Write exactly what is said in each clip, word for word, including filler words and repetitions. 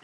you.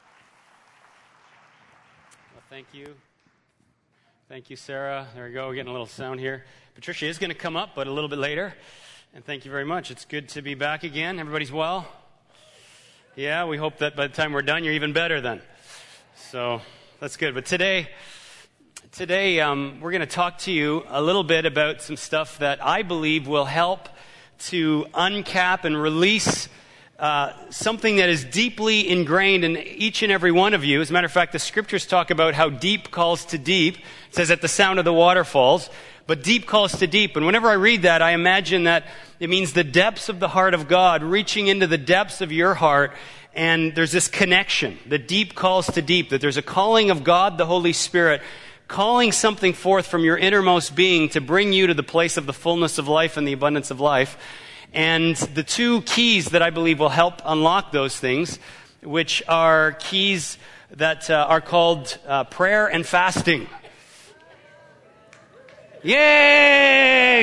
Well, thank you. Thank you, Sarah. There we go. We're getting a little sound here. Patricia is going to come up, but a little bit later. And thank you very much. It's good to be back again. Everybody's well? Yeah, we hope that by the time we're done, you're even better then. So that's good. But today, today um, we're going to talk to you a little bit about some stuff that I believe will help to uncap and release uh, something that is deeply ingrained in each and every one of you. As a matter of fact, the scriptures talk about how deep calls to deep. It says at the sound of the waterfalls. But deep calls to deep. And whenever I read that, I imagine that it means the depths of the heart of God, reaching into the depths of your heart. And there's this connection. The deep calls to deep. That there's a calling of God, the Holy Spirit, calling something forth from your innermost being to bring you to the place of the fullness of life and the abundance of life. And the two keys that I believe will help unlock those things, which are keys that uh, are called uh, prayer and fasting. Yay!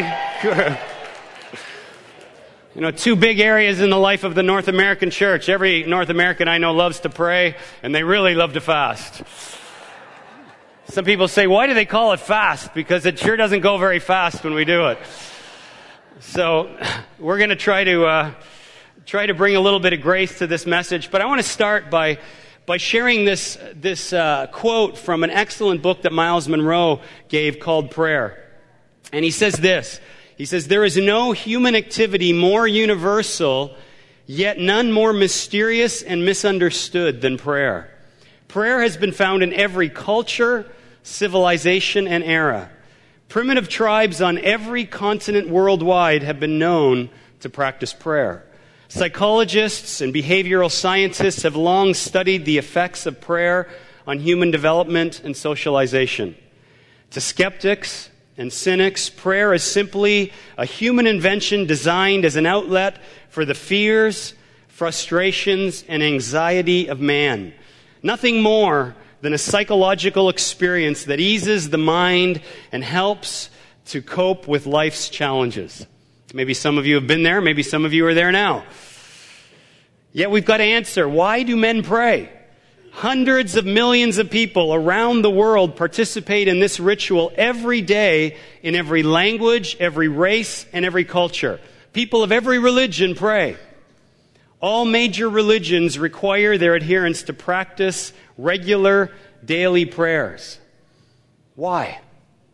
You know, two big areas in the life of the North American church. Every North American I know loves to pray, and they really love to fast. Some people say, why do they call it fast? Because it sure doesn't go very fast when we do it. So we're going to try to uh, try to bring a little bit of grace to this message. But I want to start by by sharing this this uh, quote from an excellent book that Miles Monroe gave called Prayer. And he says this. He says, there is no human activity more universal, yet none more mysterious and misunderstood than prayer. Prayer has been found in every culture, civilization, and era. Primitive tribes on every continent worldwide have been known to practice prayer. Psychologists and behavioral scientists have long studied the effects of prayer on human development and socialization. To skeptics and cynics, prayer is simply a human invention designed as an outlet for the fears, frustrations, and anxiety of man. Nothing more than a psychological experience that eases the mind and helps to cope with life's challenges. Maybe some of you have been there, maybe some of you are there now. Yet we've got to answer, why do men pray? Hundreds of millions of people around the world participate in this ritual every day in every language, every race, and every culture. People of every religion pray. All major religions require their adherents to practice regular daily prayers. Why?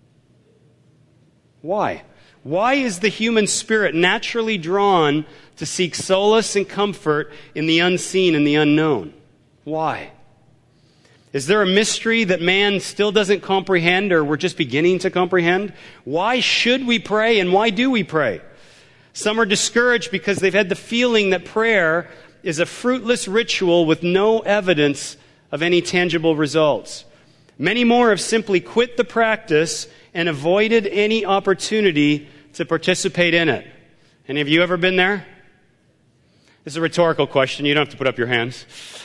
Why? Why is the human spirit naturally drawn to seek solace and comfort in the unseen and the unknown? Why? Is there a mystery that man still doesn't comprehend, or we're just beginning to comprehend? Why should we pray, and why do we pray? Some are discouraged because they've had the feeling that prayer is a fruitless ritual with no evidence of any tangible results. Many more have simply quit the practice and avoided any opportunity to participate in it. Any of you ever been there? This is a rhetorical question. You don't have to put up your hands.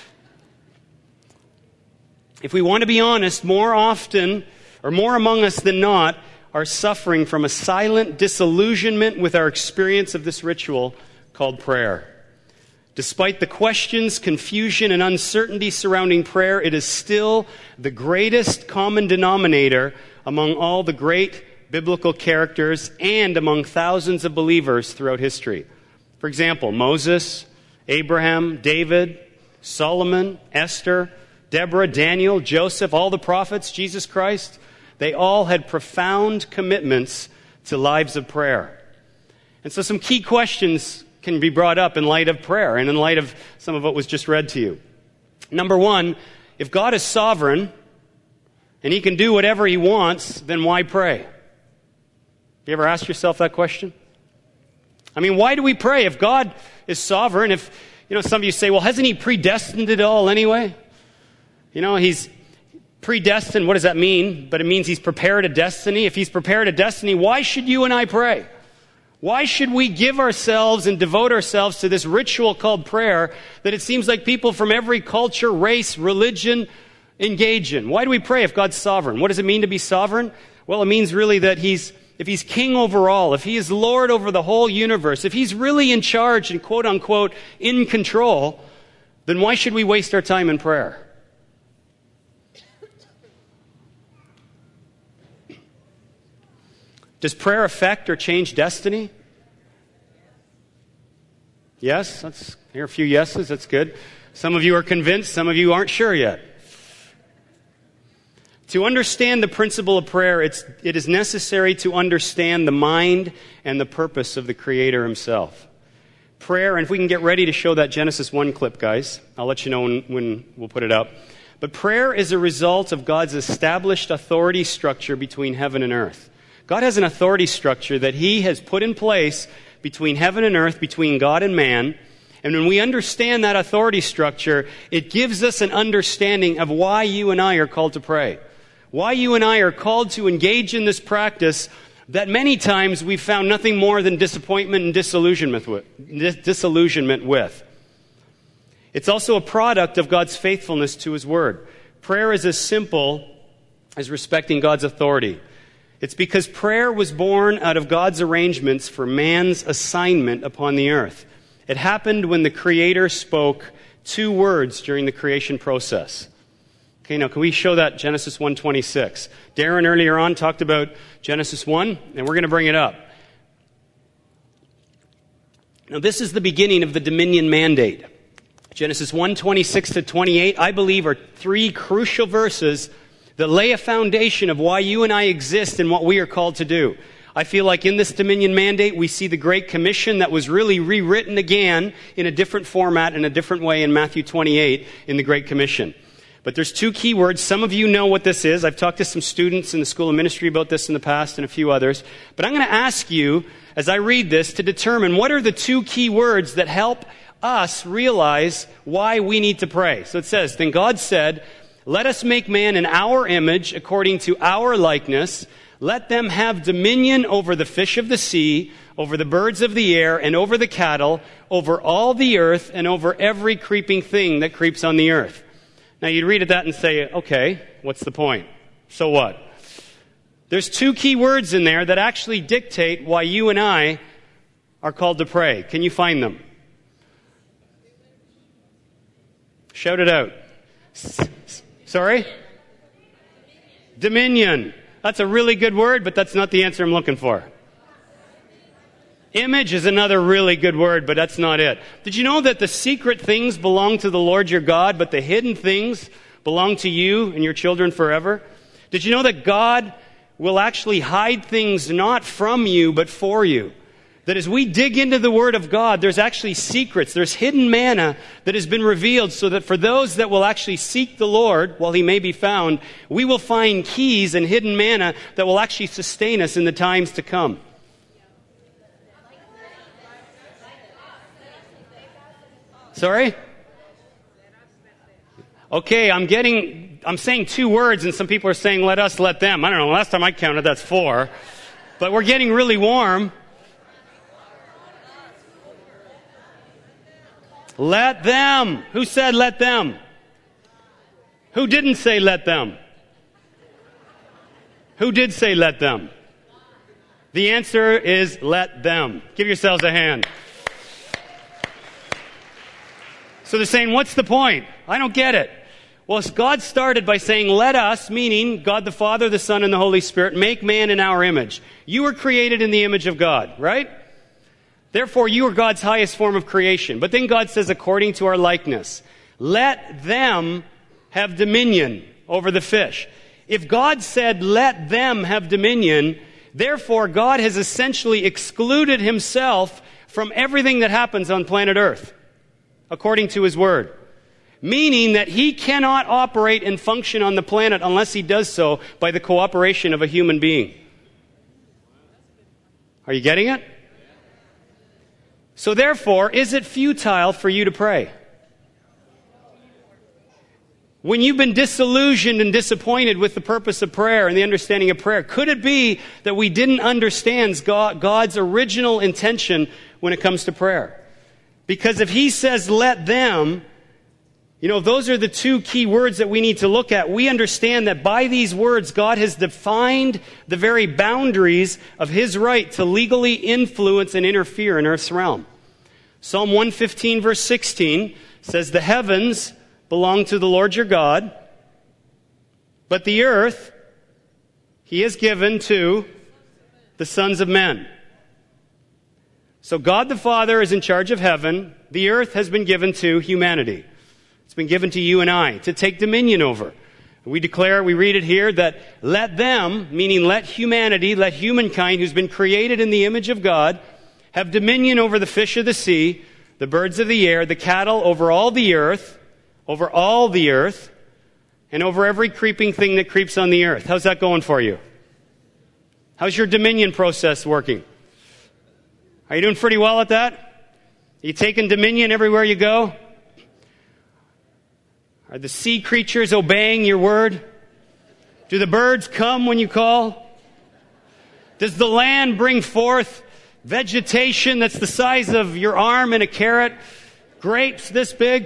If we want to be honest, more often, or more among us than not, are suffering from a silent disillusionment with our experience of this ritual called prayer. Despite the questions, confusion, and uncertainty surrounding prayer, it is still the greatest common denominator among all the great biblical characters and among thousands of believers throughout history. For example, Moses, Abraham, David, Solomon, Esther, Deborah, Daniel, Joseph, all the prophets, Jesus Christ, they all had profound commitments to lives of prayer. And so some key questions can be brought up in light of prayer and in light of some of what was just read to you. Number one, if God is sovereign and He can do whatever He wants, then why pray? You ever asked yourself that question? I mean, why do we pray? If God is sovereign, if, you know, some of you say, well, hasn't He predestined it all anyway? You know, He's predestined. What does that mean? But it means He's prepared a destiny. If He's prepared a destiny, why should you and I pray? Why should we give ourselves and devote ourselves to this ritual called prayer that it seems like people from every culture, race, religion engage in? Why do we pray if God's sovereign? What does it mean to be sovereign? Well, it means really that He's, if He's king over all, if He is Lord over the whole universe, if He's really in charge and quote unquote in control, then why should we waste our time in prayer? Does prayer affect or change destiny? Yes? Let's hear a few yeses. That's good. Some of you are convinced. Some of you aren't sure yet. To understand the principle of prayer, it's, it is necessary to understand the mind and the purpose of the Creator Himself. Prayer, and if we can get ready to show that Genesis one clip, guys, I'll let you know when, when we'll put it up. But prayer is a result of God's established authority structure between heaven and earth. God has an authority structure that He has put in place between heaven and earth, between God and man. And when we understand that authority structure, it gives us an understanding of why you and I are called to pray. Why you and I are called to engage in this practice that many times we've found nothing more than disappointment and disillusionment with. Disillusionment with. It's also a product of God's faithfulness to His Word. Prayer is as simple as respecting God's authority. It's because prayer was born out of God's arrangements for man's assignment upon the earth. It happened when the Creator spoke two words during the creation process. Okay, now can we show that Genesis one twenty-six? Darren earlier on talked about Genesis one, and we're going to bring it up. Now this is the beginning of the dominion mandate. Genesis one twenty-six to twenty-eight, I believe, are three crucial verses that lay a foundation of why you and I exist and what we are called to do. I feel like in this dominion mandate, we see the Great Commission that was really rewritten again in a different format, in a different way in Matthew twenty-eight in the Great Commission. But there's two key words. Some of you know what this is. I've talked to some students in the School of Ministry about this in the past and a few others. But I'm going to ask you, as I read this, to determine what are the two key words that help us realize why we need to pray. So it says, then God said, let us make man in our image according to our likeness. Let them have dominion over the fish of the sea, over the birds of the air, and over the cattle, over all the earth, and over every creeping thing that creeps on the earth. Now you'd read at that and say, okay, what's the point? So what? There's two key words in there that actually dictate why you and I are called to pray. Can you find them? Shout it out. Sorry? Dominion. That's a really good word, but that's not the answer I'm looking for. Image is another really good word, but that's not it. Did you know that the secret things belong to the Lord your God, but the hidden things belong to you and your children forever? Did you know that God will actually hide things not from you, but for you? That as we dig into the Word of God, there's actually secrets. There's hidden manna that has been revealed so that for those that will actually seek the Lord while He may be found, we will find keys and hidden manna that will actually sustain us in the times to come. Sorry? Okay, I'm getting, I'm saying two words and some people are saying let us, let them. I don't know, last time I counted that's four. But we're getting really warm. Let them. Who said let them? Who didn't say let them? Who did say let them? The answer is let them. Give yourselves a hand. So they're saying, what's the point? I don't get it. Well, God started by saying, let us, meaning God the Father, the Son, and the Holy Spirit, make man in our image. You were created in the image of God, right? Therefore, you are God's highest form of creation. But then God says, according to our likeness, let them have dominion over the fish. If God said, let them have dominion, therefore God has essentially excluded Himself from everything that happens on planet Earth, according to His Word. Meaning that He cannot operate and function on the planet unless He does so by the cooperation of a human being. Are you getting it? So therefore, is it futile for you to pray? When you've been disillusioned and disappointed with the purpose of prayer and the understanding of prayer, could it be that we didn't understand God, God's original intention when it comes to prayer? Because if He says, let them, you know, those are the two key words that we need to look at. We understand that by these words, God has defined the very boundaries of His right to legally influence and interfere in Earth's realm. Psalm one fifteen verse sixteen says, the heavens belong to the Lord your God, but the earth he has given to the sons of men. So God the Father is in charge of heaven. The earth has been given to humanity. It's been given to you and I to take dominion over. We declare, we read it here, that let them, meaning let humanity, let humankind who's been created in the image of God, have dominion over the fish of the sea, the birds of the air, the cattle, over all the earth, over all the earth, and over every creeping thing that creeps on the earth. How's that going for you? How's your dominion process working? Are you doing pretty well at that? Are you taking dominion everywhere you go? Are the sea creatures obeying your word? Do the birds come when you call? Does the land bring forth vegetation that's the size of your arm and a carrot? Grapes this big?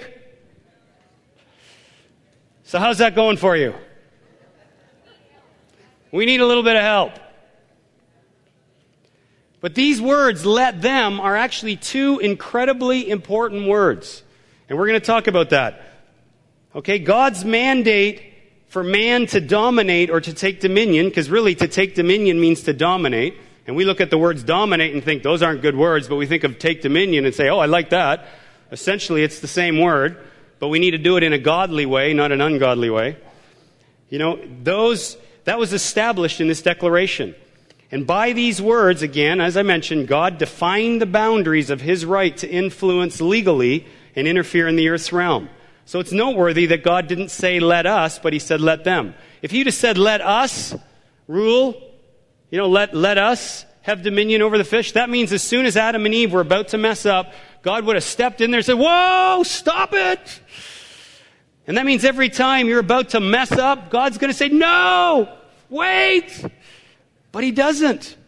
So how's that going for you? We need a little bit of help. But these words, let them, are actually two incredibly important words. And we're going to talk about that. Okay, God's mandate for man to dominate or to take dominion, because really to take dominion means to dominate. And we look at the words dominate and think those aren't good words, but we think of take dominion and say, oh, I like that. Essentially, it's the same word, but we need to do it in a godly way, not an ungodly way. You know, those, that was established in this declaration. And by these words, again, as I mentioned, God defined the boundaries of his right to influence legally and interfere in the earth's realm. So it's noteworthy that God didn't say let us, but he said let them. If he'd have said let us rule, you know, let, let us have dominion over the fish, that means as soon as Adam and Eve were about to mess up, God would have stepped in there and said, whoa, stop it. And that means every time you're about to mess up, God's going to say, no, wait. But he doesn't.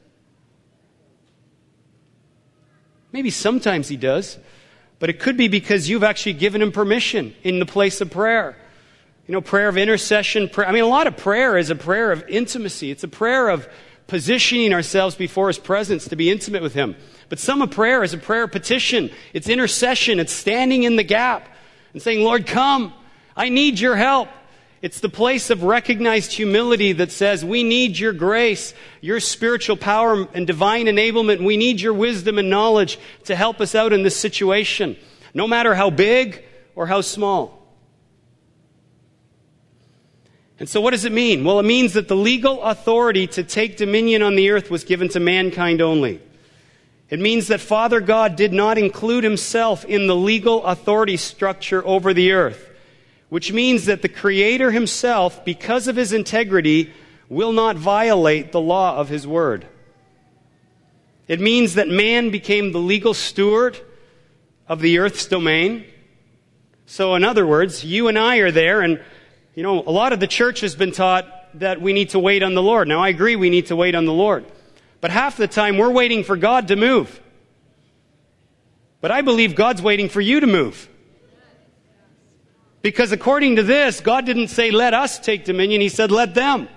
Maybe sometimes he does. But it could be because you've actually given him permission in the place of prayer. You know, prayer of intercession. Prayer, I mean, a lot of prayer is a prayer of intimacy. It's a prayer of positioning ourselves before his presence to be intimate with him. But some of prayer is a prayer of petition. It's intercession. It's standing in the gap and saying, Lord, come. I need your help. It's the place of recognized humility that says, we need your grace, your spiritual power and divine enablement. We need your wisdom and knowledge to help us out in this situation, no matter how big or how small. And so what does it mean? Well, it means that the legal authority to take dominion on the earth was given to mankind only. It means that Father God did not include himself in the legal authority structure over the earth. Which means that the Creator himself, because of his integrity, will not violate the law of his word. It means that man became the legal steward of the earth's domain. So in other words, you and I are there, and you know, a lot of the church has been taught that we need to wait on the Lord. Now I agree we need to wait on the Lord. But half the time we're waiting for God to move. But I believe God's waiting for you to move. Because according to this, God didn't say, let us take dominion. He said, let them.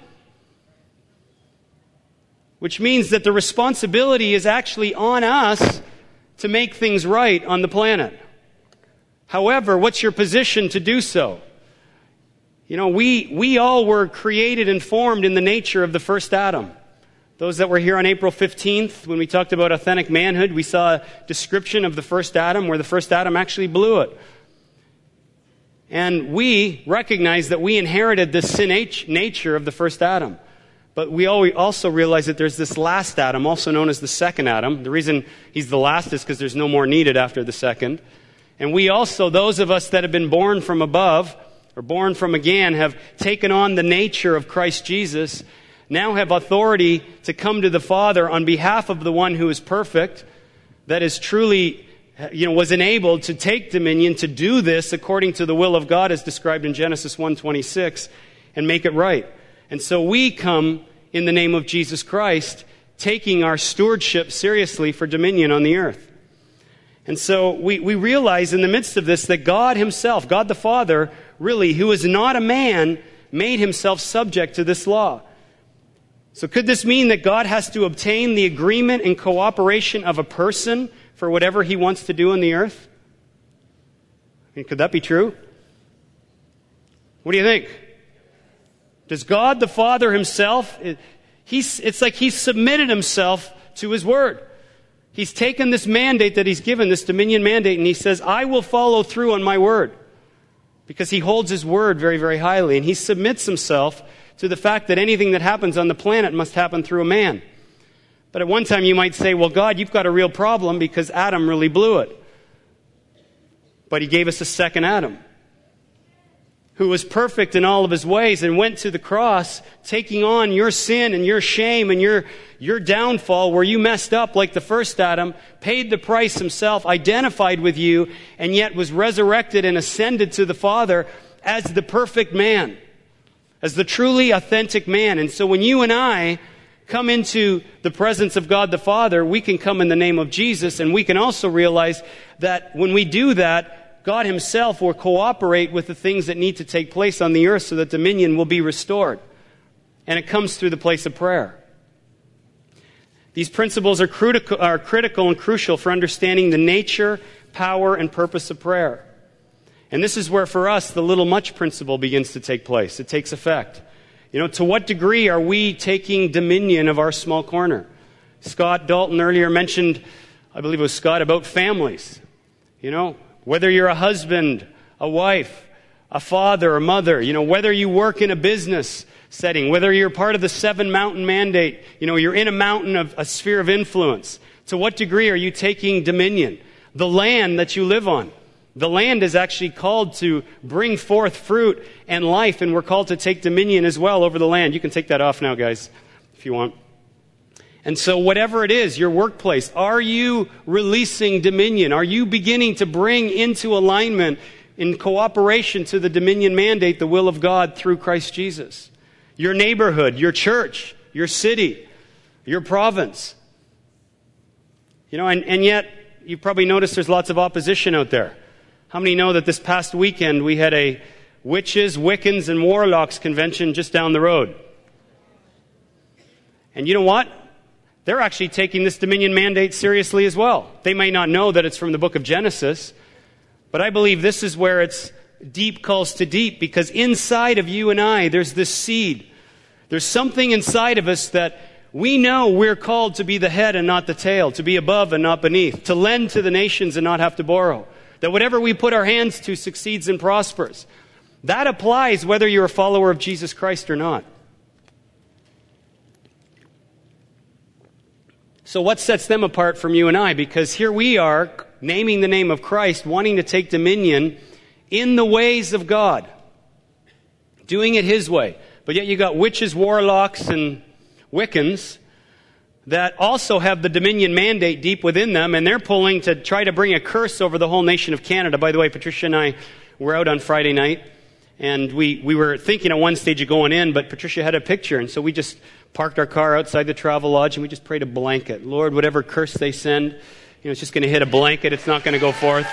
Which means that the responsibility is actually on us to make things right on the planet. However, what's your position to do so? You know, we, we all were created and formed in the nature of the first Adam. Those that were here on April fifteenth, when we talked about authentic manhood, we saw a description of the first Adam where the first Adam actually blew it. And we recognize that we inherited this sin nature of the first Adam. But we also realize that there's this last Adam, also known as the second Adam. The reason he's the last is because there's no more needed after the second. And we also, those of us that have been born from above, or born from again, have taken on the nature of Christ Jesus, now have authority to come to the Father on behalf of the one who is perfect, that is truly, you know, was enabled to take dominion, to do this according to the will of God as described in Genesis one twenty-six, and make it right. And so we come in the name of Jesus Christ, taking our stewardship seriously for dominion on the earth. And so we, we realize in the midst of this that God himself, God the Father, really, who is not a man, made himself subject to this law. So could this mean that God has to obtain the agreement and cooperation of a person for whatever he wants to do on the earth? mean, could that be true? What do you think? Does God the Father himself, he's, it's like he's submitted himself to his word. He's taken this mandate that he's given, this dominion mandate, and he says, I will follow through on my word. Because he holds his word very, very highly. And he submits himself to the fact that anything that happens on the planet must happen through a man. But at one time you might say, well, God, you've got a real problem because Adam really blew it. But he gave us a second Adam, who was perfect in all of his ways and went to the cross, taking on your sin and your shame and your, your downfall where you messed up like the first Adam, paid the price himself, identified with you, and yet was resurrected and ascended to the Father as the perfect man, as the truly authentic man. And so when you and I come into the presence of God the Father, we can come in the name of Jesus, and we can also realize that when we do that, God himself will cooperate with the things that need to take place on the earth so that dominion will be restored. And it comes through the place of prayer. These principles are critical, are critical and crucial for understanding the nature, power, and purpose of prayer. And this is where, for us, the little much principle begins to take place. It takes effect. You know, to what degree are we taking dominion of our small corner? Scott Dalton earlier mentioned, I believe it was Scott, about families. You know, whether you're a husband, a wife, a father, a mother, you know, whether you work in a business setting, whether you're part of the seven mountain mandate, you know, you're in a mountain of a sphere of influence. To what degree are you taking dominion? The land that you live on. The land is actually called to bring forth fruit and life, and we're called to take dominion as well over the land. You can take that off now, guys, if you want. And so whatever it is, your workplace, are you releasing dominion? Are you beginning to bring into alignment, in cooperation to the dominion mandate, the will of God through Christ Jesus? Your neighborhood, your church, your city, your province. You know, and, and yet, you probably noticed there's lots of opposition out there. How many know that this past weekend we had a witches, Wiccans, and warlocks convention just down the road? And you know what? They're actually taking this dominion mandate seriously as well. They may not know that it's from the book of Genesis, but I believe this is where it's deep calls to deep, because inside of you and I, there's this seed. There's something inside of us that we know we're called to be the head and not the tail, to be above and not beneath, to lend to the nations and not have to borrow. That whatever we put our hands to succeeds and prospers. That applies whether you're a follower of Jesus Christ or not. So what sets them apart from you and I? Because here we are, naming the name of Christ, wanting to take dominion in the ways of God. Doing it his way. But yet you got witches, warlocks, and Wiccans that also have the dominion mandate deep within them, and they're pulling to try to bring a curse over the whole nation of Canada. By the way, Patricia and I were out on Friday night, and we, we were thinking at one stage of going in, but Patricia had a picture, and so we just parked our car outside the travel lodge, and we just prayed a blanket. Lord, whatever curse they send, you know, it's just going to hit a blanket. It's not going to go forth.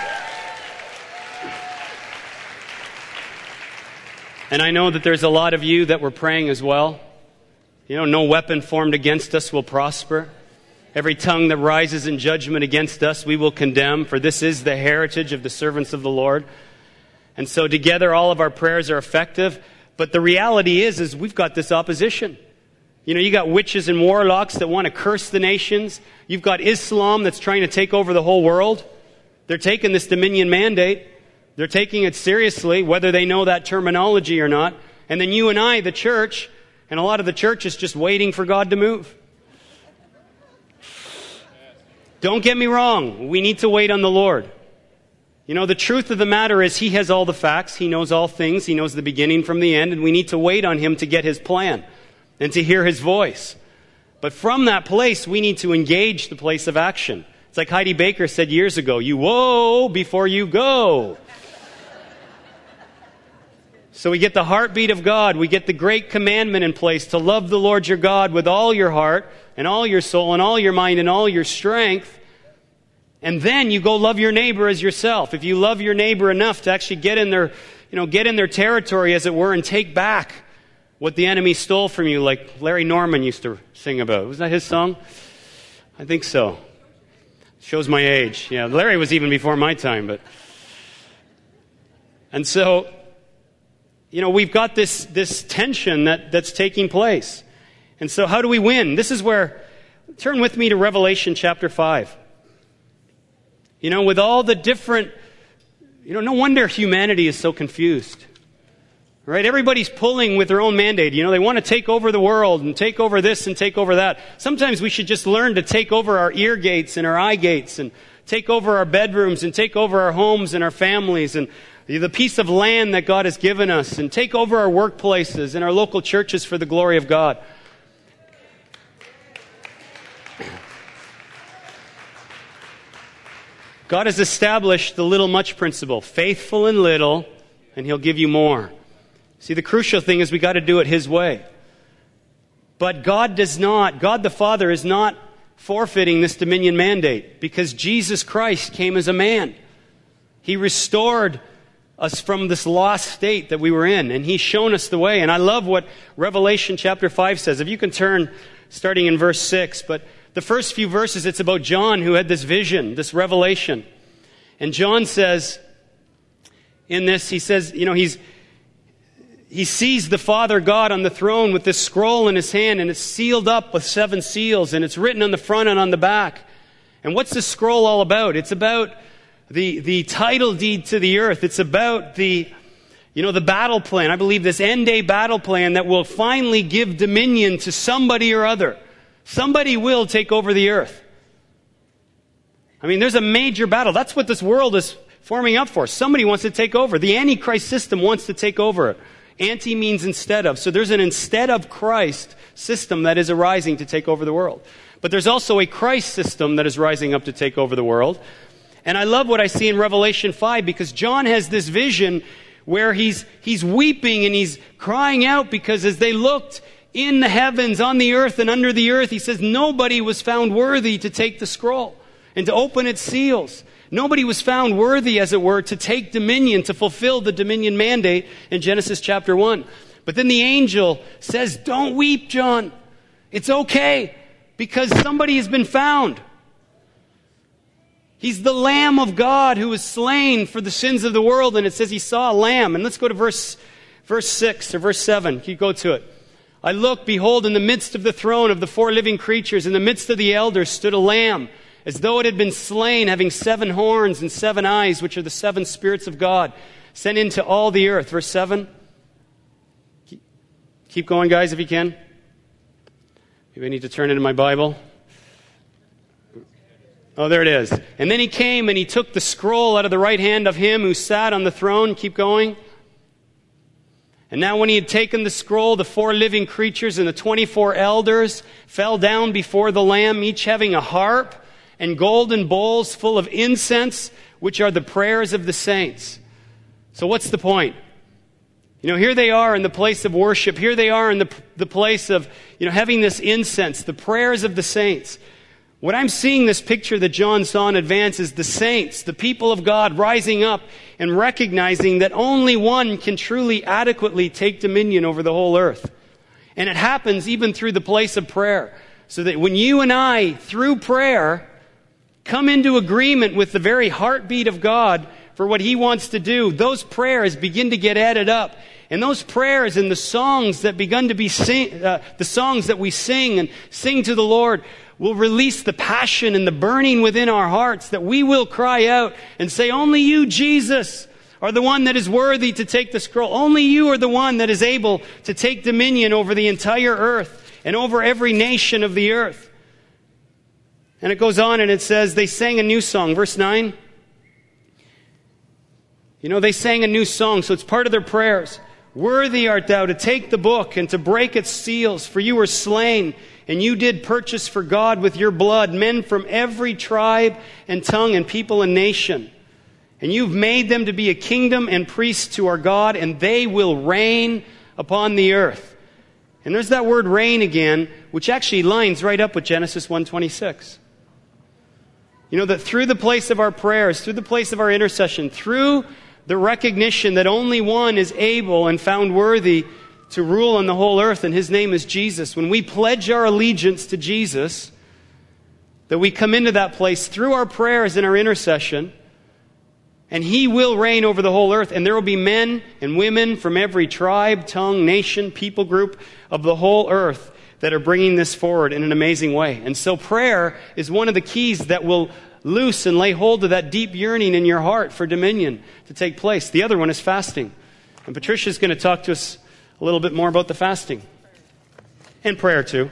And I know that there's a lot of you that were praying as well. You know, no weapon formed against us will prosper. Every tongue that rises in judgment against us, we will condemn, for this is the heritage of the servants of the Lord. And so together all of our prayers are effective. But the reality is, is we've got this opposition. You know, you got witches and warlocks that want to curse the nations. You've got Islam that's trying to take over the whole world. They're taking this dominion mandate. They're taking it seriously, whether they know that terminology or not. And then you and I, the church, and a lot of the church is just waiting for God to move. Don't get me wrong. We need to wait on the Lord. You know, the truth of the matter is He has all the facts. He knows all things. He knows the beginning from the end. And we need to wait on Him to get His plan and to hear His voice. But from that place, we need to engage the place of action. It's like Heidi Baker said years ago, you whoa before you go. So we get the heartbeat of God. We get the great commandment in place to love the Lord your God with all your heart and all your soul and all your mind and all your strength. And then you go love your neighbor as yourself. If you love your neighbor enough to actually get in their, you know, get in their territory, as it were, and take back what the enemy stole from you, like Larry Norman used to sing about. Was that his song? I think so. Shows my age. Yeah, Larry was even before my time, but And so, you know, we've got this, this tension that, that's taking place. And so how do we win? This is where, turn with me to Revelation chapter five. You know, with all the different, you know, no wonder humanity is so confused. Right? Everybody's pulling with their own mandate. You know, they want to take over the world and take over this and take over that. Sometimes we should just learn to take over our ear gates and our eye gates and take over our bedrooms and take over our homes and our families and the piece of land that God has given us and take over our workplaces and our local churches for the glory of God. God has established the little much principle. Faithful in little, and He'll give you more. See, the crucial thing is we got to do it His way. But God does not, God the Father is not forfeiting this dominion mandate because Jesus Christ came as a man. He restored us from this lost state that we were in, and He's shown us the way. And I love what Revelation chapter five says. If you can turn, starting in verse six, but the first few verses, it's about John who had this vision, this revelation. And John says, in this, he says, you know, he's, he sees the Father God on the throne with this scroll in His hand, and it's sealed up with seven seals, and it's written on the front and on the back. And what's the scroll all about? It's about the, the title deed to the earth. It's about the, you know, the battle plan. I believe this end day battle plan that will finally give dominion to somebody or other. Somebody will take over the earth. I mean, there's a major battle. That's what this world is forming up for. Somebody wants to take over. The Antichrist system wants to take over. Anti means instead of. So there's an instead of Christ system that is arising to take over the world. But there's also a Christ system that is rising up to take over the world. And I love what I see in Revelation five because John has this vision where he's, he's weeping and he's crying out because as they looked in the heavens, on the earth, and under the earth, he says nobody was found worthy to take the scroll and to open its seals. Nobody was found worthy, as it were, to take dominion, to fulfill the dominion mandate in Genesis chapter one. But then the angel says, don't weep, John. It's okay, because somebody has been found. He's the Lamb of God who was slain for the sins of the world, and it says he saw a lamb. And let's go to verse, verse six or verse seven. Can you go to it? I looked, behold, in the midst of the throne of the four living creatures, in the midst of the elders stood a lamb, as though it had been slain, having seven horns and seven eyes, which are the seven spirits of God, sent into all the earth. Verse seven. Keep going, guys, if you can. Maybe I need to turn it in my Bible. Oh, there it is. And then he came and he took the scroll out of the right hand of him who sat on the throne. Keep going. And now when he had taken the scroll, the four living creatures and the twenty-four elders fell down before the Lamb, each having a harp and golden bowls full of incense, which are the prayers of the saints. So what's the point? You know, here they are in the place of worship. Here they are in the, the place of, you know, having this incense, the prayers of the saints. What I'm seeing, this picture that John saw in advance, is the saints, the people of God, rising up and recognizing that only one can truly adequately take dominion over the whole earth. And it happens even through the place of prayer. So that when you and I, through prayer, come into agreement with the very heartbeat of God for what He wants to do, those prayers begin to get added up. And those prayers and the songs that begun to be sing, uh, the songs that we sing and sing to the Lord will release the passion and the burning within our hearts that we will cry out and say, only you, Jesus, are the one that is worthy to take the scroll. Only you are the one that is able to take dominion over the entire earth and over every nation of the earth. And it goes on and it says, they sang a new song. Verse nine. You know, they sang a new song, so it's part of their prayers. Worthy art thou to take the book and to break its seals, for you were slain, and you did purchase for God with your blood men from every tribe and tongue and people and nation. And you've made them to be a kingdom and priests to our God, and they will reign upon the earth. And there's that word reign again, which actually lines right up with Genesis one twenty-six. You know, that through the place of our prayers, through the place of our intercession, through the recognition that only one is able and found worthy to rule on the whole earth, and His name is Jesus. When we pledge our allegiance to Jesus, that we come into that place through our prayers and our intercession, And he will reign over the whole earth, and there will be men and women from every tribe, tongue, nation, people group of the whole earth that are bringing this forward in an amazing way. And so prayer is one of the keys that will loose and lay hold of that deep yearning in your heart for dominion to take place. The other one is fasting. And Patricia's going to talk to us a little bit more about the fasting. And prayer too.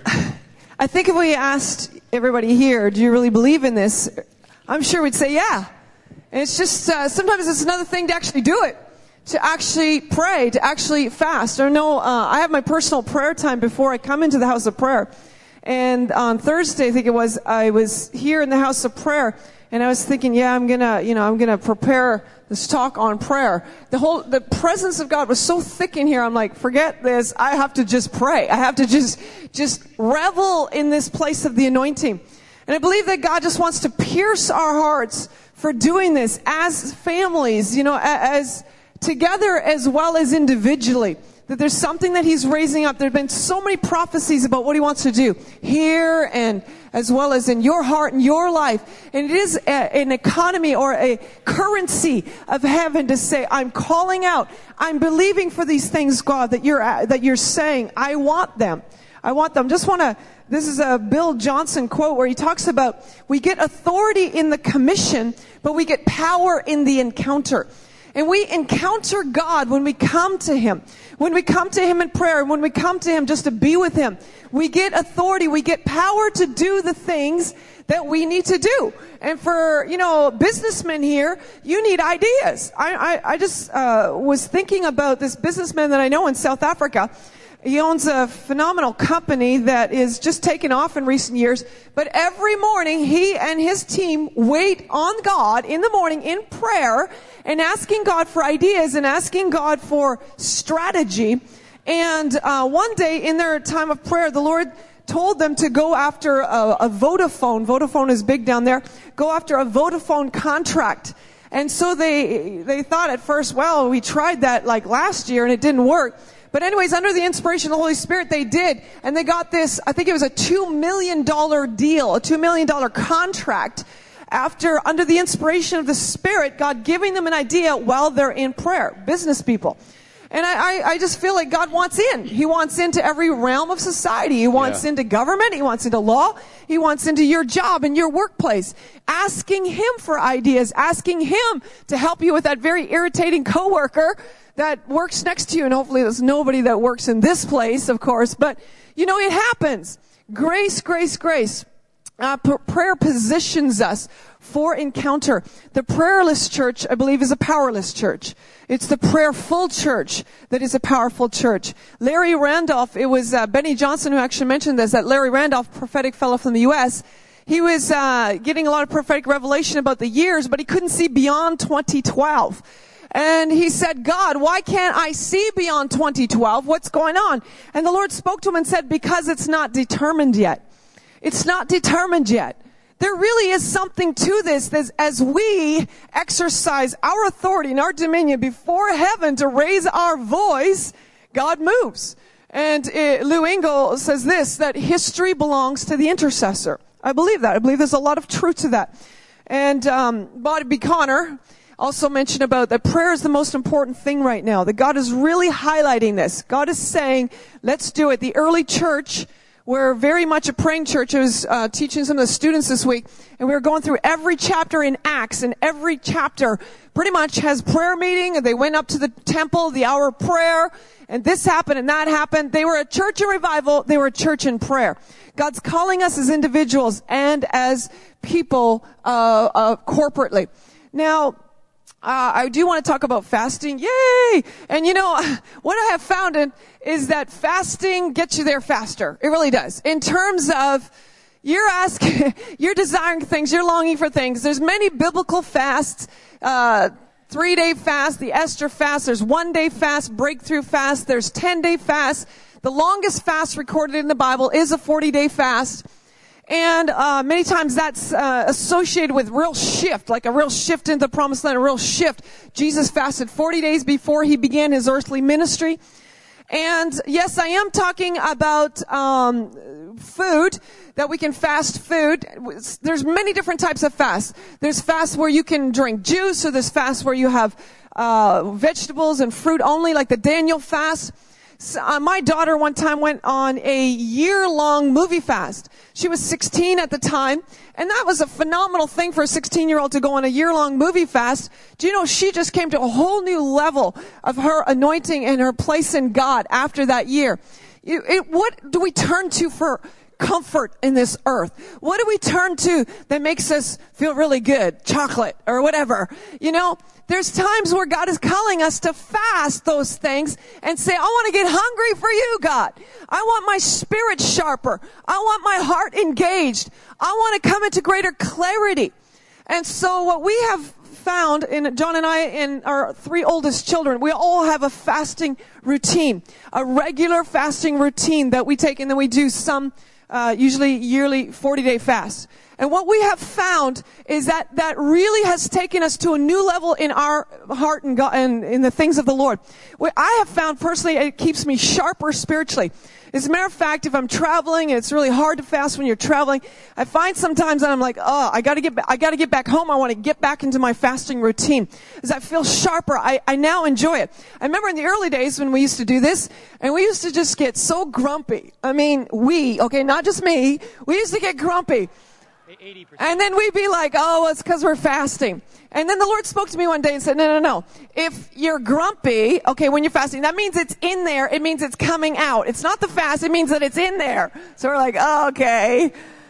I think if we asked everybody here, do you really believe in this? I'm sure we'd say yeah. And it's just, uh, sometimes it's another thing to actually do it. To actually pray, to actually fast. I know, uh, I have my personal prayer time before I come into the house of prayer. And on Thursday, I think it was, I was here in the house of prayer, and I was thinking, yeah, I'm gonna, you know, I'm gonna prepare this talk on prayer. The whole, the presence of God was so thick in here, I'm like, forget this, I have to just pray. I have to just, just revel in this place of the anointing. And I believe that God just wants to pierce our hearts for doing this as families, you know, as together as well as individually. That there's something that He's raising up. There have been so many prophecies about what He wants to do here and as well as in your heart and your life. And it is a, an economy or a currency of heaven to say, I'm calling out. I'm believing for these things, God, that you're, that you're saying, I want them. I want them. Just want to, this is a Bill Johnson quote where he talks about, we get authority in the commission, but we get power in the encounter. And we encounter God when we come to Him. When we come to Him in prayer, when we come to Him just to be with Him, we get authority, we get power to do the things that we need to do. And for, you know, businessmen here, you need ideas. I, I, I just uh, was thinking about this businessman that I know in South Africa. He owns a phenomenal company that is just taken off in recent years. But every morning, he and his team wait on God in the morning in prayer and asking God for ideas and asking God for strategy. And uh, one day in their time of prayer, the Lord told them to go after a, a Vodafone. Vodafone is big down there. Go after a Vodafone contract. And so they they thought at first, well, we tried that like last year and it didn't work. But anyways, under the inspiration of the Holy Spirit, they did. And they got this, I think it was a two million dollars deal, a two million dollars contract after, under the inspiration of the Spirit, God giving them an idea while they're in prayer. Business people. And I, I, I just feel like God wants in. He wants into every realm of society. He wants yeah. into government. He wants into law. He wants into your job and your workplace. Asking Him for ideas. Asking Him to help you with that very irritating coworker that works next to you. And hopefully there's nobody that works in this place, of course. But, you know, it happens. Grace, grace, grace. Uh, p- prayer positions us for encounter. The prayerless church, I believe, is a powerless church. It's the prayerful church that is a powerful church. Larry Randolph, it was uh, Benny Johnson who actually mentioned this, that Larry Randolph, prophetic fellow from the U S, he was uh, getting a lot of prophetic revelation about the years, but he couldn't see beyond twenty twelve. And he said, God, why can't I see beyond twenty twelve? What's going on? And the Lord spoke to him and said, because it's not determined yet. It's not determined yet. There really is something to this that as we exercise our authority and our dominion before heaven to raise our voice, God moves. And uh, Lou Engle says this, that history belongs to the intercessor. I believe that. I believe there's a lot of truth to that. And um, Bobby B. Connor also mentioned about that prayer is the most important thing right now, that God is really highlighting this. God is saying, let's do it. The early church, we're very much a praying church. I was uh, teaching some of the students this week, and we were going through every chapter in Acts, and every chapter pretty much has prayer meeting, and they went up to the temple, the hour of prayer, and this happened and that happened. They were a church in revival. They were a church in prayer. God's calling us as individuals and as people uh, uh corporately. Now, Uh, I do want to talk about fasting. Yay! And you know, what I have found in, is that fasting gets you there faster. It really does. In terms of, you're asking, you're desiring things, you're longing for things. There's many biblical fasts, uh, three-day fast, the Esther fast, there's one-day fast, breakthrough fast, there's ten-day fast. The longest fast recorded in the Bible is a forty-day fast. And uh many times that's uh, associated with real shift, like a real shift into the promised land, a real shift. Jesus fasted forty days before he began his earthly ministry. And yes, I am talking about um, food, that we can fast food. There's many different types of fast. There's fast where you can drink juice, or there's fast where you have uh, vegetables and fruit only, like the Daniel fast. So, uh, my daughter one time went on a year-long movie fast. She was sixteen at the time, and that was a phenomenal thing for a sixteen-year-old to go on a year-long movie fast. Do you know she just came to a whole new level of her anointing and her place in God after that year? You, it, what do we turn to for comfort in this earth? What do we turn to that makes us feel really good? Chocolate or whatever. You know, there's times where God is calling us to fast those things and say, I want to get hungry for you, God. I want my spirit sharper. I want my heart engaged. I want to come into greater clarity. And so what we have found in John and I and our three oldest children, we all have a fasting routine, a regular fasting routine that we take, and then we do some Uh, usually yearly forty-day fast. And what we have found is that that really has taken us to a new level in our heart and, God, and in the things of the Lord. What I have found personally, it keeps me sharper spiritually. As a matter of fact, if I'm traveling, and it's really hard to fast when you're traveling, I find sometimes that I'm like, oh, I gotta get, ba- I gotta get back home. I want to get back into my fasting routine. As I feel sharper, I, I now enjoy it. I remember in the early days when we used to do this, and we used to just get so grumpy. I mean, we, okay, not just me, we used to get grumpy. eighty percent. And then we'd be like, oh, it's because we're fasting. And then the Lord spoke to me one day and said, no, no, no. If you're grumpy, okay, when you're fasting, that means it's in there. It means it's coming out. It's not the fast. It means that it's in there. So we're like, oh, okay.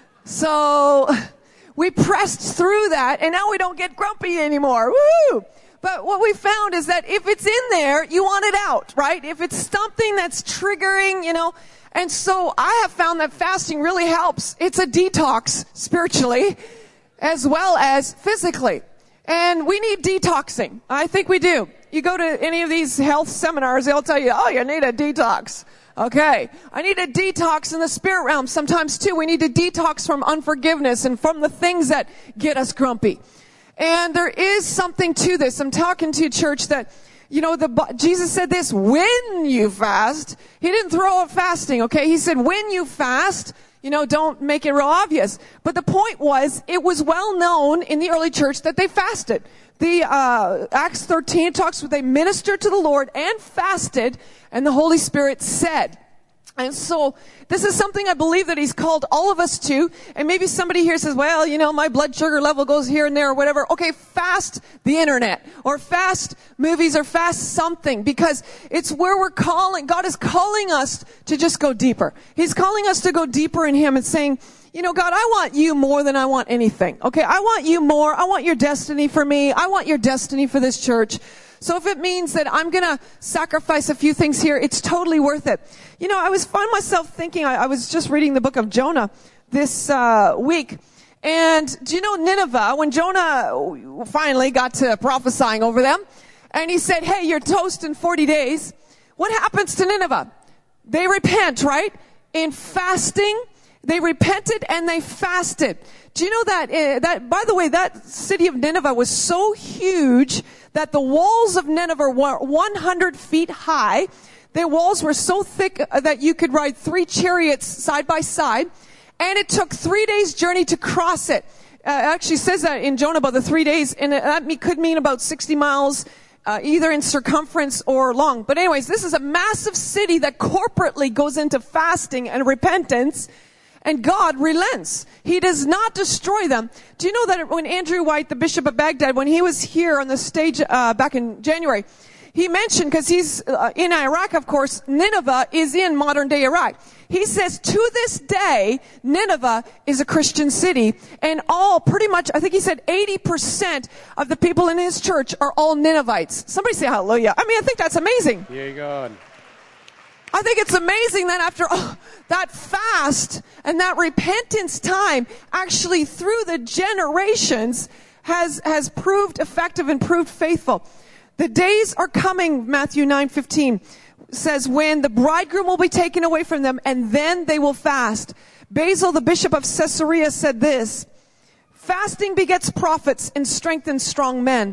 So we pressed through that, and now we don't get grumpy anymore. Woo! But what we found is that if it's in there, you want it out, right? If it's something that's triggering, you know. And so I have found that fasting really helps. It's a detox spiritually as well as physically. And we need detoxing. I think we do. You go to any of these health seminars, they'll tell you, oh, you need a detox. Okay. I need a detox in the spirit realm. Sometimes too, we need to detox from unforgiveness and from the things that get us grumpy. And there is something to this. I'm talking to a church that, you know, the Jesus said this, when you fast. He didn't throw out fasting, okay? He said, when you fast, you know, don't make it real obvious. But the point was, it was well known in the early church that they fasted. The uh Acts thirteen talks where they ministered to the Lord and fasted, and the Holy Spirit said. And so this is something I believe that he's called all of us to. And maybe somebody here says, well, you know, my blood sugar level goes here and there or whatever. Okay, fast the internet or fast movies or fast something, because it's where we're calling. God is calling us to just go deeper. He's calling us to go deeper in him and saying, you know, God, I want you more than I want anything. Okay, I want you more. I want your destiny for me. I want your destiny for this church. So if it means that I'm going to sacrifice a few things here, it's totally worth it. You know, I was find myself thinking, I, I was just reading the book of Jonah this uh, week. And do you know Nineveh, when Jonah finally got to prophesying over them, and he said, hey, you're toast in forty days. What happens to Nineveh? They repent, right? In fasting, they repented and they fasted. Do you know that, uh, that, by the way, that city of Nineveh was so huge that the walls of Nineveh were one hundred feet high. Their walls were so thick that you could ride three chariots side by side. And it took three days' journey to cross it. Uh, it actually says that in Jonah about the three days, and that could mean about sixty miles, uh, either in circumference or long. But anyways, this is a massive city that corporately goes into fasting and repentance. And God relents. He does not destroy them. Do you know that when Andrew White, the Bishop of Baghdad, when he was here on the stage uh, back in January, he mentioned, because he's uh, in Iraq, of course, Nineveh is in modern-day Iraq. He says, to this day, Nineveh is a Christian city. And all, pretty much, I think he said eighty percent of the people in his church are all Ninevites. Somebody say hallelujah. I mean, I think that's amazing. Yeah, God. I think it's amazing that after oh, that fast and that repentance time, actually through the generations, has has proved effective and proved faithful. The days are coming, Matthew nine fifteen says, when the bridegroom will be taken away from them, and then they will fast. Basil, the bishop of Caesarea, said this, fasting begets prophets and strengthens strong men.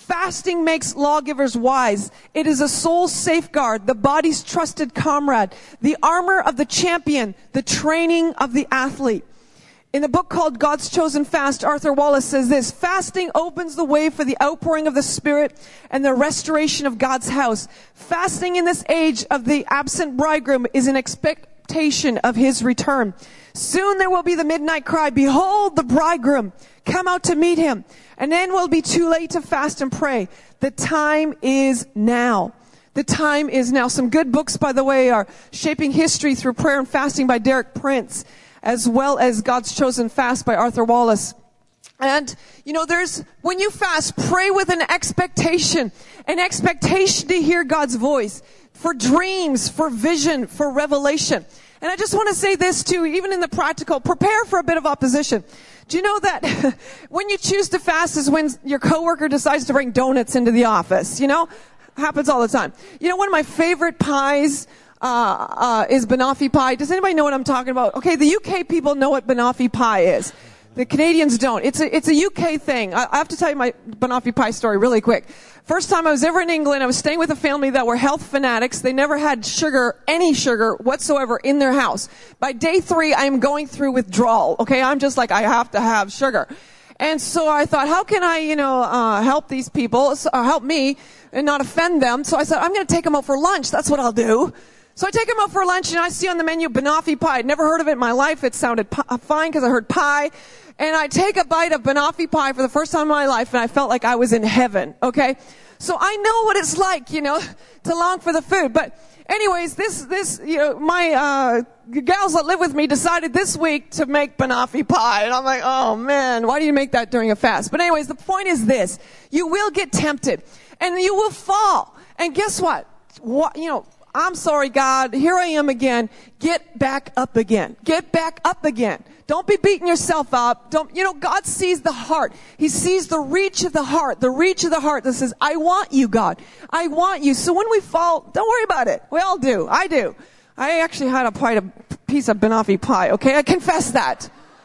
Fasting makes lawgivers wise. It is a soul's safeguard, the body's trusted comrade, the armor of the champion, the training of the athlete. In the book called God's Chosen Fast, Arthur Wallace says this: fasting opens the way for the outpouring of the Spirit and the restoration of God's house. Fasting in this age of the absent bridegroom is an expectation of his return. Soon there will be the midnight cry, behold the bridegroom, come out to meet him. And then we'll be too late to fast and pray. The time is now. The time is now. Some good books, by the way, are Shaping History Through Prayer and Fasting by Derek Prince, as well as God's Chosen Fast by Arthur Wallace. And, you know, there's, when you fast, pray with an expectation, an expectation to hear God's voice, for dreams, for vision, for revelation. And I just want to say this too, even in the practical, prepare for a bit of opposition. Do you know that when you choose to fast is when your coworker decides to bring donuts into the office, you know? Happens all the time. You know, one of my favorite pies, Uh, uh, is banoffee pie. Does anybody know what I'm talking about? Okay, the U K people know what banoffee pie is. The Canadians don't. It's a, it's a U K thing. I, I have to tell you my banoffee pie story really quick. First time I was ever in England, I was staying with a family that were health fanatics. They never had sugar, any sugar whatsoever in their house. By day three, I am going through withdrawal. Okay, I'm just like, I have to have sugar. And so I thought, how can I, you know, uh, help these people, so, uh, help me and not offend them? So I said, I'm going to take them out for lunch. That's what I'll do. So I take them out for lunch, and I see on the menu banoffee pie. I'd never heard of it in my life. It sounded p- fine because I heard pie. And I take a bite of banoffee pie for the first time in my life, and I felt like I was in heaven, okay? So I know what it's like, you know, to long for the food. But anyways, this, this, you know, my uh gals that live with me decided this week to make banoffee pie. And I'm like, oh, man, why do you make that during a fast? But anyways, the point is this. You will get tempted, and you will fall. And guess what? What, you know, I'm sorry, God, here I am again. Get back up again. Get back up again. Don't be beating yourself up. Don't, you know, God sees the heart. He sees the reach of the heart, the reach of the heart that says, I want you, God. I want you. So when we fall, don't worry about it. We all do. I do. I actually had a pie, a piece of banoffee pie, okay? I confess that.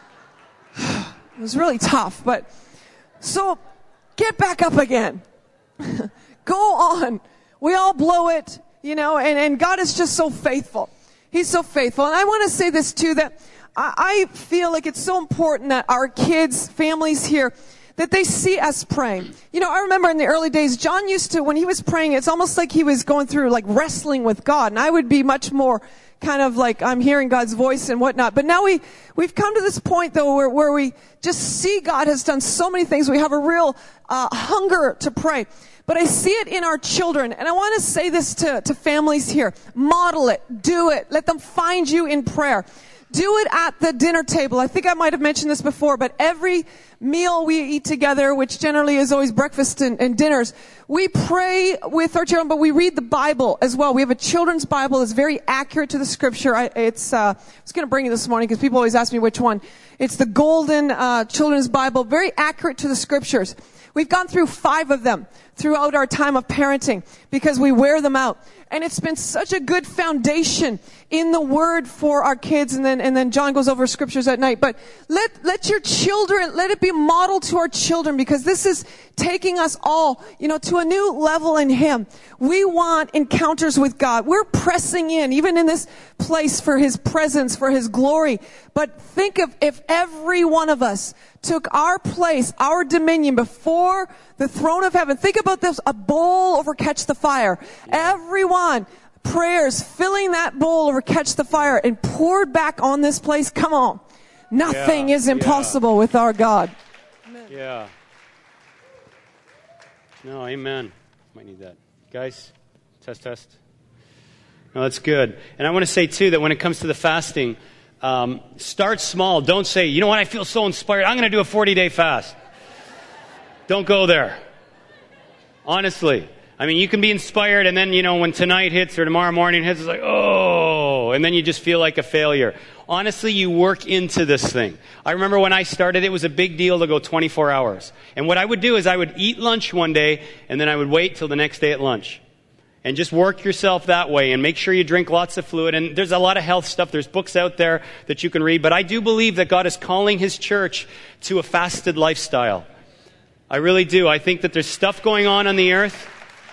It was really tough, but so get back up again. Go on. We all blow it. You know, and, and God is just so faithful. He's so faithful. And I want to say this too, that I, I feel like it's so important that our kids, families here, that they see us praying. You know, I remember in the early days, John used to, when he was praying, it's almost like he was going through like wrestling with God. And I would be much more kind of like, I'm hearing God's voice and whatnot. But now we, we've come to this point though where, where we just see God has done so many things. We have a real uh, hunger to pray. But I see it in our children, and I want to say this to, to families here. Model it. Do it. Let them find you in prayer. Do it at the dinner table. I think I might have mentioned this before, but every meal we eat together, which generally is always breakfast and, and dinners, we pray with our children, but we read the Bible as well. We have a children's Bible that's very accurate to the Scripture. I, it's, uh, I was going to bring it this morning because people always ask me which one. It's the Golden uh, Children's Bible, very accurate to the Scriptures. We've gone through five of them throughout our time of parenting because we wear them out. And it's been such a good foundation in the Word for our kids. And then, and then John goes over scriptures at night. But let, let your children, let it be modeled to our children, because this is taking us all, you know, to a new level in Him. We want encounters with God. We're pressing in, even in this place, for His presence, for His glory. But think of if every one of us took our place, our dominion before the throne of heaven. Think about this, a bowl over Catch the Fire. Everyone, prayers filling that bowl over Catch the Fire and poured back on this place. Come on. Nothing yeah, is impossible yeah. with our God. Amen. Yeah. No, amen. Might need that. Guys, test, test. No, that's good. And I want to say, too, that when it comes to the fasting, um, start small. Don't say, you know what, I feel so inspired. I'm going to do a forty-day fast. Don't go there. Honestly. I mean, you can be inspired, and then, you know, when tonight hits or tomorrow morning hits, it's like, oh, and then you just feel like a failure. Honestly, you work into this thing. I remember when I started, it was a big deal to go twenty-four hours. And what I would do is I would eat lunch one day, and then I would wait till the next day at lunch. And just work yourself that way, and make sure you drink lots of fluid. And there's a lot of health stuff. There's books out there that you can read. But I do believe that God is calling His church to a fasted lifestyle. I really do. I think that there's stuff going on on the earth.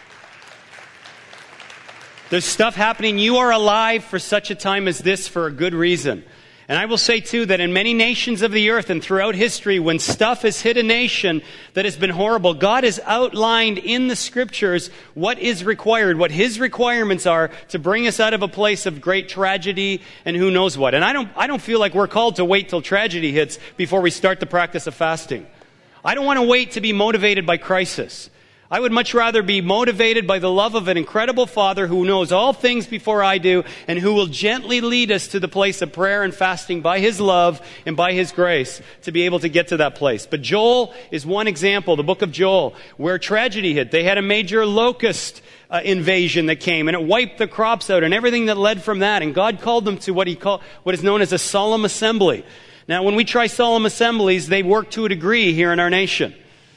There's stuff happening. You are alive for such a time as this for a good reason. And I will say, too, that in many nations of the earth and throughout history, when stuff has hit a nation that has been horrible, God has outlined in the Scriptures what is required, what His requirements are to bring us out of a place of great tragedy and who knows what. And I don't, I don't feel like we're called to wait till tragedy hits before we start the practice of fasting. I don't want to wait to be motivated by crisis. I would much rather be motivated by the love of an incredible Father who knows all things before I do and who will gently lead us to the place of prayer and fasting by His love and by His grace to be able to get to that place. But Joel is one example, the book of Joel, where tragedy hit. They had a major locust uh, invasion that came and it wiped the crops out and everything that led from that. And God called them to what He called, what is known as a solemn assembly. Now, when we try solemn assemblies, they work to a degree here in our nation.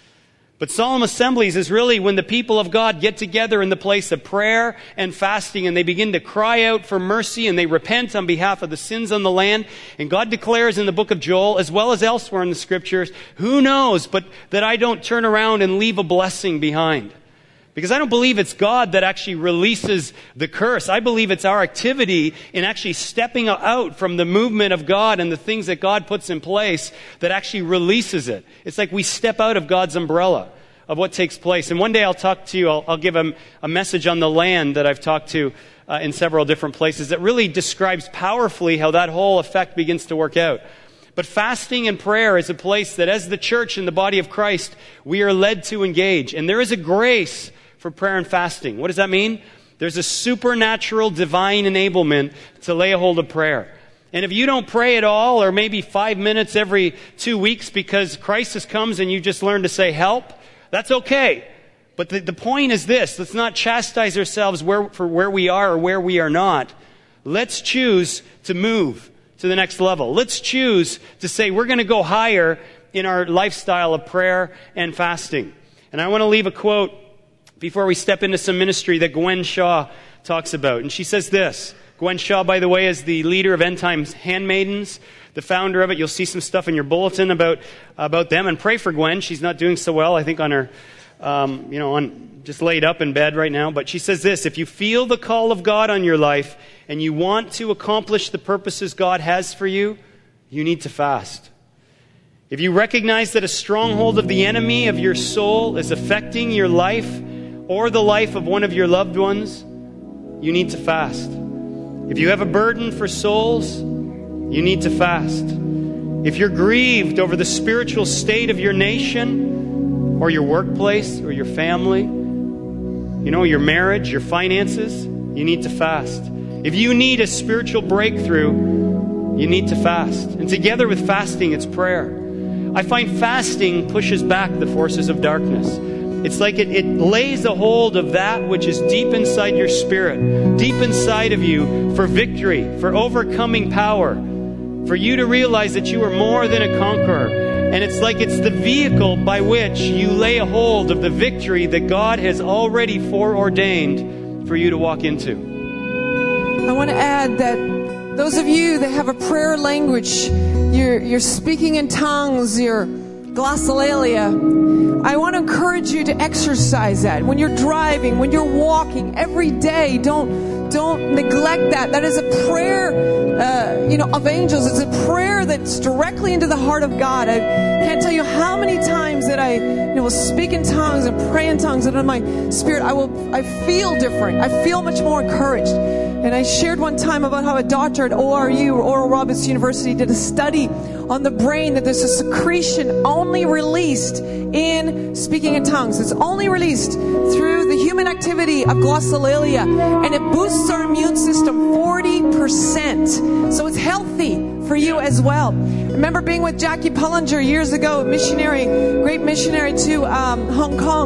But solemn assemblies is really when the people of God get together in the place of prayer and fasting and they begin to cry out for mercy and they repent on behalf of the sins on the land. And God declares in the book of Joel, as well as elsewhere in the Scriptures, who knows but that I don't turn around and leave a blessing behind. Because I don't believe it's God that actually releases the curse. I believe it's our activity in actually stepping out from the movement of God and the things that God puts in place that actually releases it. It's like we step out of God's umbrella of what takes place. And one day I'll talk to you, I'll, I'll give a, a message on the land that I've talked to uh, in several different places that really describes powerfully how that whole effect begins to work out. But fasting and prayer is a place that as the church and the body of Christ, we are led to engage. And there is a grace for prayer and fasting. What does that mean? There's a supernatural divine enablement to lay a hold of prayer. And if you don't pray at all, or maybe five minutes every two weeks because crisis comes and you just learn to say help, that's okay. But the, the point is this: let's not chastise ourselves where, for where we are or where we are not. Let's choose to move to the next level. Let's choose to say we're going to go higher in our lifestyle of prayer and fasting. And I want to leave a quote before we step into some ministry that Gwen Shaw talks about. And she says this. Gwen Shaw, by the way, is the leader of End Times Handmaidens, the founder of it. You'll see some stuff in your bulletin about about them. And pray for Gwen. She's not doing so well, I think, on her, um, you know, on just laid up in bed right now. But she says this: if you feel the call of God on your life and you want to accomplish the purposes God has for you, you need to fast. If you recognize that a stronghold of the enemy of your soul is affecting your life or the life of one of your loved ones, you need to fast. If you have a burden for souls, you need to fast. If you're grieved over the spiritual state of your nation or your workplace or your family, you know, your marriage, your finances, you need to fast. If you need a spiritual breakthrough, you need to fast. And together with fasting, it's prayer. I find fasting pushes back the forces of darkness. It's like it, it lays a hold of that which is deep inside your spirit, deep inside of you for victory, for overcoming power, for you to realize that you are more than a conqueror. And it's like it's the vehicle by which you lay a hold of the victory that God has already foreordained for you to walk into. I want to add that those of you that have a prayer language, you're, you're speaking in tongues, you're glossolalia, I want to encourage you to exercise that. When you're driving, when you're walking, every day, don't don't neglect that. That is a prayer, uh, you know, of angels. It's a prayer that's directly into the heart of God. I can't tell you how many times that I, you know, will speak in tongues and pray in tongues, and in my spirit, I will, I feel different. I feel much more encouraged. And I shared one time about how a doctor at O R U, or Oral Roberts University, did a study on the brain that there's a secretion only released in speaking in tongues. It's only released through the human activity of glossolalia, and it boosts our immune system forty percent. So it's healthy for you as well. Remember being with Jackie Pullinger years ago, missionary, great missionary to um, Hong Kong.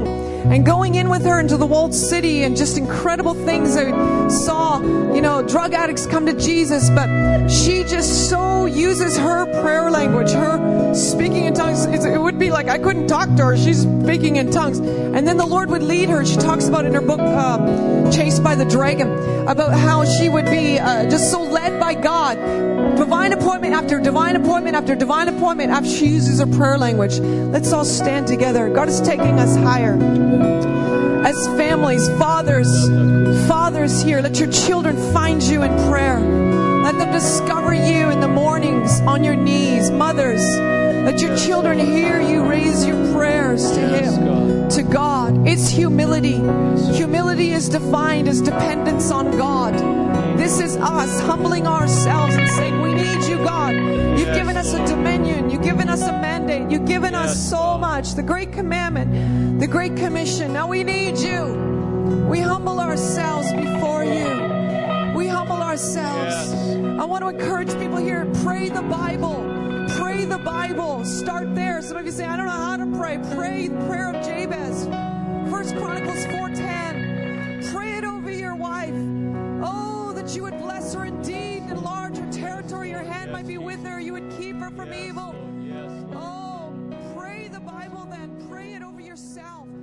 and going in with her into the walled city, and just incredible things. I saw, you know, drug addicts come to Jesus, but she just so uses her prayer language, her speaking in tongues. It's, it would be like I couldn't talk to her. She's speaking in tongues. And then the Lord would lead her. She talks about in her book, uh, Chased by the Dragon, about how she would be uh, just so led by God. Divine appointment after divine appointment after divine appointment after she uses her prayer language. Let's all stand together. God is taking us higher. As families, fathers, fathers here, let your children find you in prayer. Let them discover you in the mornings on your knees. Mothers, let your children hear you raise your prayers to Him, to God. It's humility. Humility is defined as dependence on God. This is us humbling ourselves and saying, we need you, God. You've given us a dominion. You've given us a mandate. You've given us so much. The great commandment, the great commission. Now we need you. We humble ourselves before you. We humble ourselves. I want to encourage people here, pray the Bible. Pray the Bible. Start there. Some of you say, I don't know how to pray. Pray the prayer of Jabez. First Chronicles four ten. Pray it over your wife. Oh, that you would bless her indeed, enlarge her territory, your hand might be with her, you would keep her from evil. Oh, pray the Bible then. Pray it over yourself.